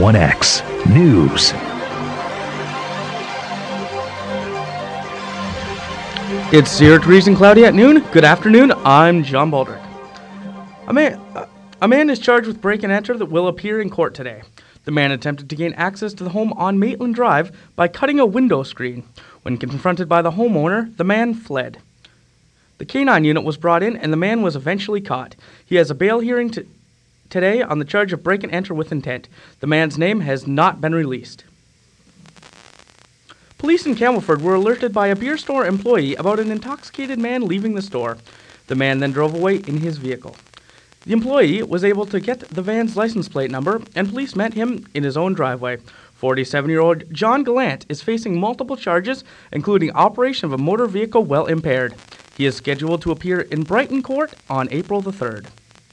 1X News. It's 0 degrees and cloudy at noon. Good afternoon. I'm John Baldrick. A man is charged with break and enter that will appear in court today. The man attempted to gain access to the home on Maitland Drive by cutting a window screen. When confronted by the homeowner, the man fled. The K-9 unit was brought in and the man was eventually caught. He has a bail hearing today on the charge of break and enter with intent. The man's name has not been released. Police in Campbellford were alerted by a beer store employee about an intoxicated man leaving the store. The man then drove away in his vehicle. The employee was able to get the van's license plate number, and police met him in his own driveway. 47-year-old John Gallant is facing multiple charges, including operation of a motor vehicle while impaired. He is scheduled to appear in Brighton Court on April the 3rd.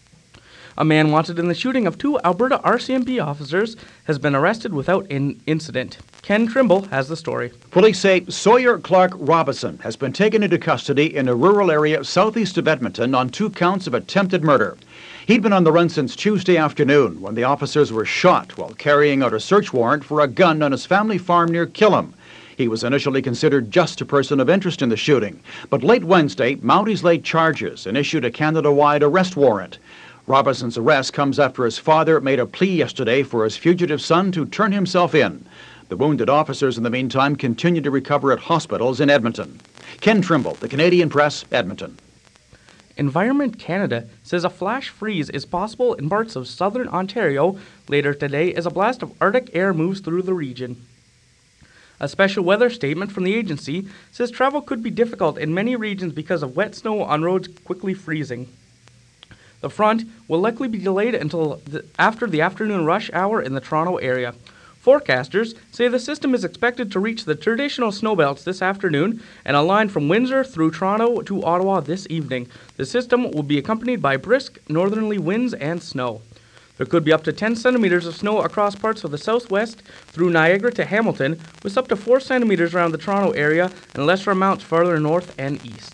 A man wanted in the shooting of 2 Alberta RCMP officers has been arrested without an incident. Ken Trimble has the story. Police say Sawyer Clark Robinson has been taken into custody in a rural area southeast of Edmonton on 2 counts of attempted murder. He'd been on the run since Tuesday afternoon when the officers were shot while carrying out a search warrant for a gun on his family farm near Killam. He was initially considered just a person of interest in the shooting, but late Wednesday, Mounties laid charges and issued a Canada-wide arrest warrant. Robinson's arrest comes after his father made a plea yesterday for his fugitive son to turn himself in. The wounded officers, in the meantime, continue to recover at hospitals in Edmonton. Ken Trimble, The Canadian Press, Edmonton. Environment Canada says a flash freeze is possible in parts of southern Ontario later today as a blast of Arctic air moves through the region. A special weather statement from the agency says travel could be difficult in many regions because of wet snow on roads quickly freezing. The front will likely be delayed until after the afternoon rush hour in the Toronto area. Forecasters say the system is expected to reach the traditional snowbelts this afternoon and a line from Windsor through Toronto to Ottawa this evening. The system will be accompanied by brisk northerly winds and snow. There could be up to 10 centimeters of snow across parts of the southwest through Niagara to Hamilton, with up to 4 centimeters around the Toronto area and lesser amounts farther north and east.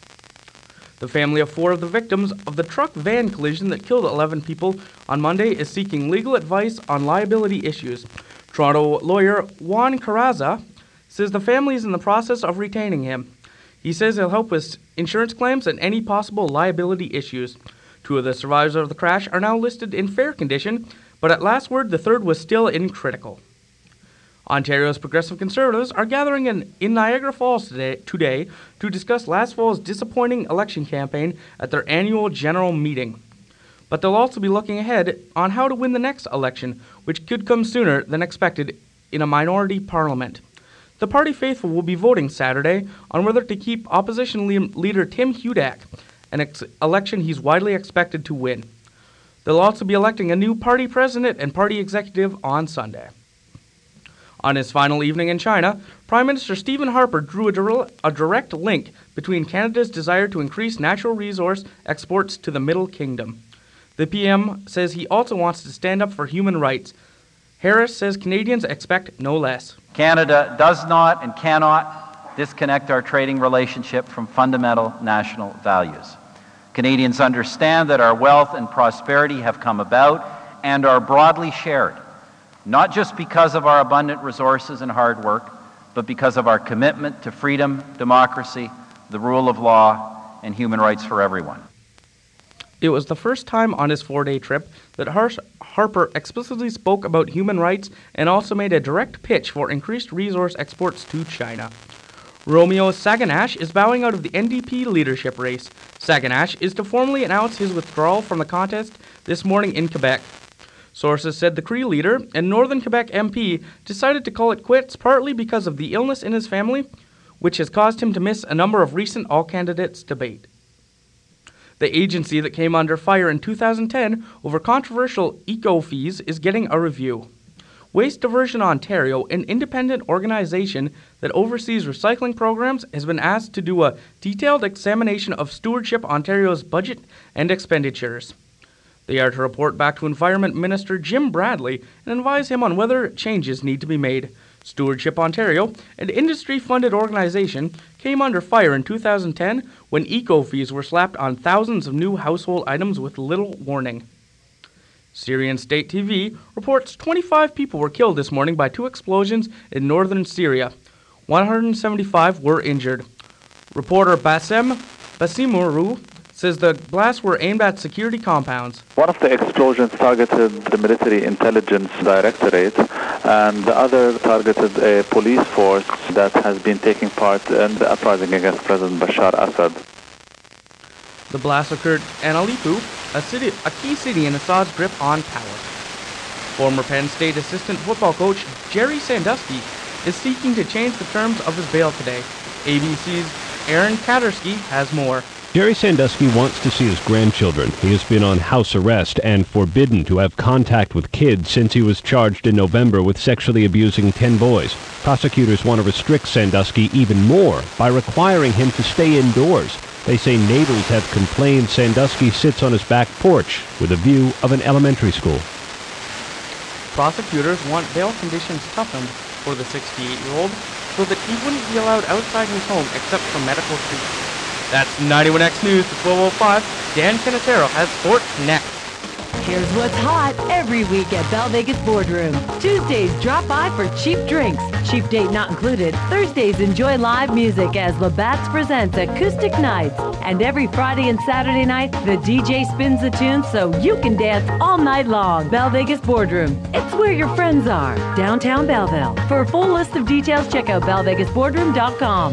The family of 4 of the victims of the truck-van collision that killed 11 people on Monday is seeking legal advice on liability issues. Toronto lawyer Juan Carraza says the family is in the process of retaining him. He says he'll help with insurance claims and any possible liability issues. 2 of the survivors of the crash are now listed in fair condition, but at last word, the 3rd was still in critical. Ontario's Progressive Conservatives are gathering in Niagara Falls today to discuss last fall's disappointing election campaign at their annual general meeting. But they'll also be looking ahead on how to win the next election, which could come sooner than expected in a minority parliament. The party faithful will be voting Saturday on whether to keep opposition leader Tim Hudak, an election he's widely expected to win. They'll also be electing a new party president and party executive on Sunday. On his final evening in China, Prime Minister Stephen Harper drew a direct link between Canada's desire to increase natural resource exports to the Middle Kingdom. The PM says he also wants to stand up for human rights. Harris says Canadians expect no less. Canada does not and cannot disconnect our trading relationship from fundamental national values. Canadians understand that our wealth and prosperity have come about and are broadly shared, not just because of our abundant resources and hard work, but because of our commitment to freedom, democracy, the rule of law, and human rights for everyone. It was the first time on his 4-day trip that Harper explicitly spoke about human rights and also made a direct pitch for increased resource exports to China. Romeo Saganash is bowing out of the NDP leadership race. Saganash is to formally announce his withdrawal from the contest this morning in Quebec. Sources said the Cree leader and Northern Quebec MP decided to call it quits partly because of the illness in his family, which has caused him to miss a number of recent all-candidates debate. The agency that came under fire in 2010 over controversial eco-fees is getting a review. Waste Diversion Ontario, an independent organization that oversees recycling programs, has been asked to do a detailed examination of Stewardship Ontario's budget and expenditures. They are to report back to Environment Minister Jim Bradley and advise him on whether changes need to be made. Stewardship Ontario, an industry-funded organization, came under fire in 2010 when eco-fees were slapped on thousands of new household items with little warning. Syrian State TV reports 25 people were killed this morning by 2 explosions in northern Syria. 175 were injured. Reporter Bassem Basimuru says the blasts were aimed at security compounds. One of the explosions targeted the Military Intelligence Directorate, and the other targeted a police force that has been taking part in the uprising against President Bashar Assad. The blast occurred in Aleppo, a key city in Assad's grip on power. Former Penn State assistant football coach Jerry Sandusky is seeking to change the terms of his bail today. ABC's Aaron Katersky has more. Jerry Sandusky wants to see his grandchildren. He has been on house arrest and forbidden to have contact with kids since he was charged in November with sexually abusing 10 boys. Prosecutors want to restrict Sandusky even more by requiring him to stay indoors. They say neighbors have complained Sandusky sits on his back porch with a view of an elementary school. Prosecutors want bail conditions toughened for the 68-year-old so that he wouldn't be allowed outside his home except for medical treatment. That's 91X News at 12:05. Dan Canatero has sports next. Here's what's hot every week at Bell Vegas Boardroom. Tuesdays, drop by for cheap drinks. Cheap date not included. Thursdays, enjoy live music as Labatt's presents Acoustic Nights. And every Friday and Saturday night, the DJ spins the tune so you can dance all night long. Bell Vegas Boardroom. It's where your friends are. Downtown Belleville. For a full list of details, check out bellvegasboardroom.com.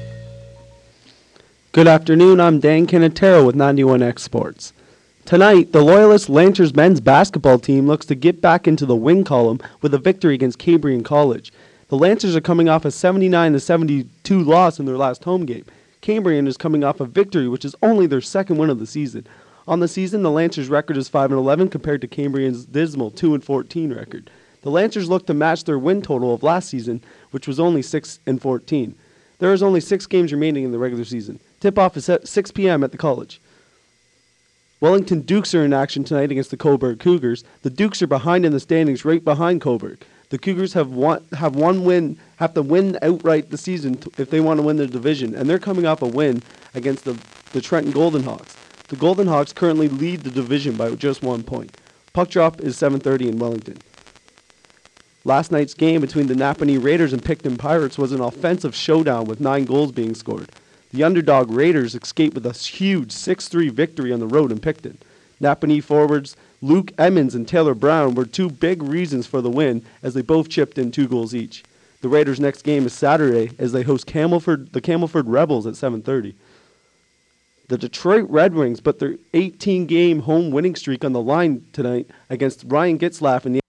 Good afternoon, I'm Dan Canatero with 91X Sports. Tonight, the Loyalist Lancers men's basketball team looks to get back into the win column with a victory against Cambrian College. The Lancers are coming off a 79-72 loss in their last home game. Cambrian is coming off a victory, which is only their second win of the season. On the season, the Lancers' record is 5-11 compared to Cambrian's dismal 2-14 record. The Lancers look to match their win total of last season, which was only 6-14. There is only 6 games remaining in the regular season. Tip-off is at 6 p.m. at the college. Wellington Dukes are in action tonight against the Cobourg Cougars. The Dukes are behind in the standings, right behind Cobourg. The Cougars have to win outright the season if they want to win their division, and they're coming off a win against the Trenton Golden Hawks. The Golden Hawks currently lead the division by just 1 point. Puck drop is 7:30 in Wellington. Last night's game between the Napanee Raiders and Picton Pirates was an offensive showdown with 9 goals being scored. The underdog Raiders escaped with a huge 6-3 victory on the road in Picton. Napanee forwards Luke Emmons and Taylor Brown were 2 big reasons for the win as they both chipped in 2 goals each. The Raiders' next game is Saturday as they host the Camelford Rebels at 7:30. The Detroit Red Wings put their 18-game home winning streak on the line tonight against Ryan Getzlaff and the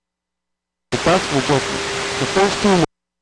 first two.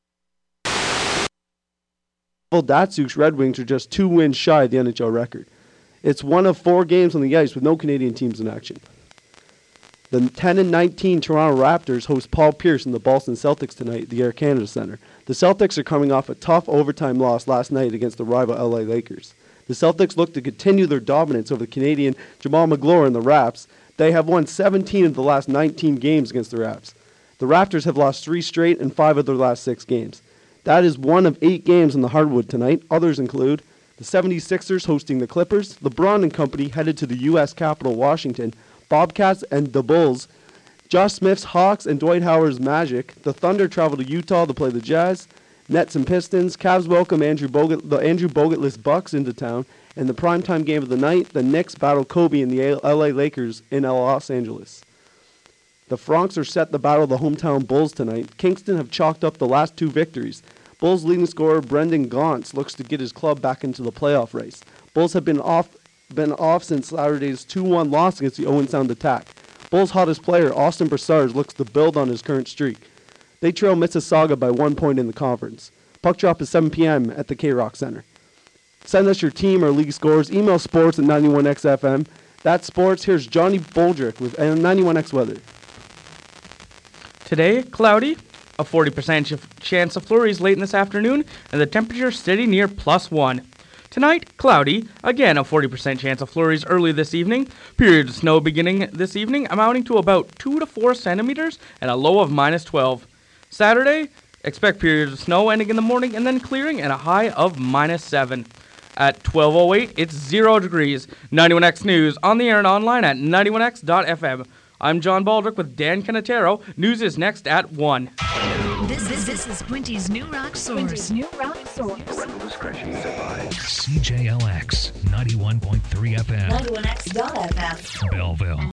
Datsuk's Red Wings are just 2 wins shy of the NHL record. It's one of 4 games on the ice with no Canadian teams in action. The 10-19 Toronto Raptors host Paul Pierce and the Boston Celtics tonight at the Air Canada Centre. The Celtics are coming off a tough overtime loss last night against the rival LA Lakers. The Celtics look to continue their dominance over the Canadian Jamal McGlory and the Raps. They have won 17 of the last 19 games against the Raps. The Raptors have lost 3 straight and 5 of their last 6 games. That is one of 8 games on the hardwood tonight. Others include the 76ers hosting the Clippers, LeBron and company headed to the U.S. capital, Washington, Bobcats and the Bulls, Josh Smith's Hawks and Dwight Howard's Magic, the Thunder travel to Utah to play the Jazz, Nets and Pistons, Cavs welcome the Andrew Bogut-less Bucks into town, and the primetime game of the night, the Knicks battle Kobe and the LA Lakers in Los Angeles. The Francs are set to battle the hometown Bulls tonight. Kingston have chalked up the last 2 victories. Bulls leading scorer Brendan Gaunce looks to get his club back into the playoff race. Bulls have been off since Saturday's 2-1 loss against the Owen Sound Attack. Bulls' hottest player, Austin Broussard, looks to build on his current streak. They trail Mississauga by 1 point in the conference. Puck drop is 7 p.m. at the K-Rock Center. Send us your team or league scores. Email sports at 91XFM. That's sports. Here's Johnny Boldrick with 91X Weather. Today, cloudy, a 40% chance of flurries late in this afternoon, and the temperature steady near +1. Tonight, cloudy, again a 40% chance of flurries early this evening. Period of snow beginning this evening, amounting to about 2 to 4 centimeters and a low of -12. Saturday, expect periods of snow ending in the morning and then clearing and a high of -7. At 12:08, it's 0 degrees. 91X News on the air and online at 91x.fm. I'm John Baldrick with Dan Canatero. News is next at 1. This is Quinty's New Rock Source. Parental discretion is advised. CJLX 91.3 FM. 91X.FM. Belleville.